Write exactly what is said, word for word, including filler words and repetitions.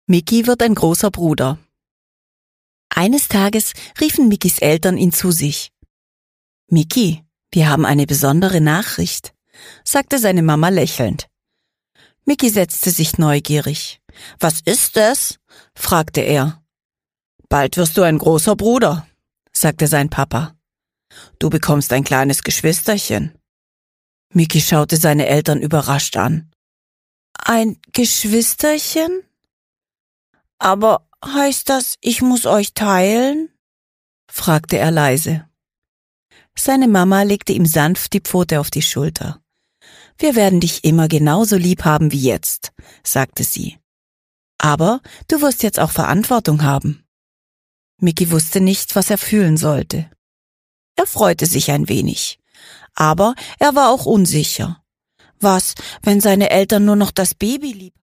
Micky wird ein großer Bruder. Eines Tages riefen Mickys Eltern ihn zu sich. »Micky, wir haben eine besondere Nachricht«, sagte seine Mama lächelnd. Micky setzte sich neugierig. »Was ist es?« fragte er. »Bald wirst du ein großer Bruder«, sagte sein Papa. »Du bekommst ein kleines Geschwisterchen.« Micky schaute seine Eltern überrascht an. »Ein Geschwisterchen? Aber heißt das, ich muss euch teilen?« fragte er leise. Seine Mama legte ihm sanft die Pfote auf die Schulter. »Wir werden dich immer genauso lieb haben wie jetzt«, sagte sie. »Aber du wirst jetzt auch Verantwortung haben.« Micky wusste nicht, was er fühlen sollte. Er freute sich ein wenig, aber er war auch unsicher. Was, wenn seine Eltern nur noch das Baby lieb